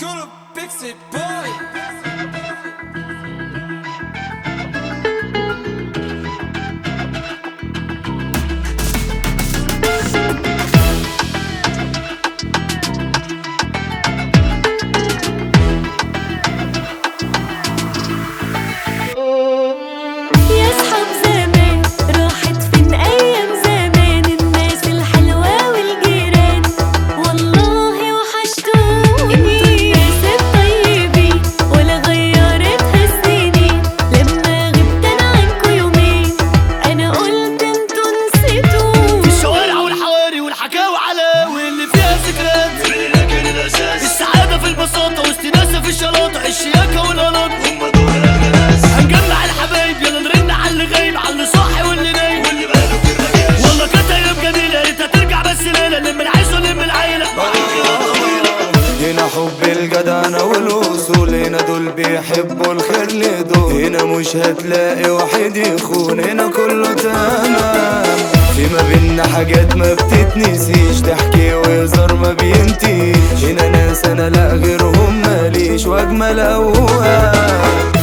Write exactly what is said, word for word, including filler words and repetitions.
Gonna fix it, boy. السعادة في البساطة وسط ناسها في الشلاطة، الشياكة والقلاطة هم دول الناس. هنجمع الحبايب يلا نرن على اللي غايب، على اللي صاحي واللي نايم واللي بقاله في الرجاش. والله كانت أيام جميلة يا ريت هترجع بس ليلة نلم العيش ونلم العيلة. هنا حب الجدعنة والوصول، هنا دول بيحبوا الخير لدول، هنا مش هتلاقي واحد يخون، هنا كله تمام. في ما بينا حاجات ما بتتنسيش، تحكي وهزار ما بينتهيش، هنا ناس انا لا غيرهم ماليش واجمل اوهام.